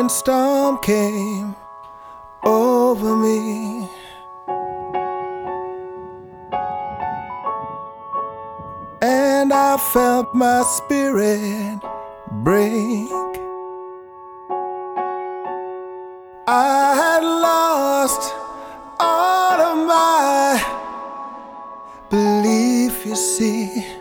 and storm came over me. And I felt my spirit break. I had lost all of my belief, you see.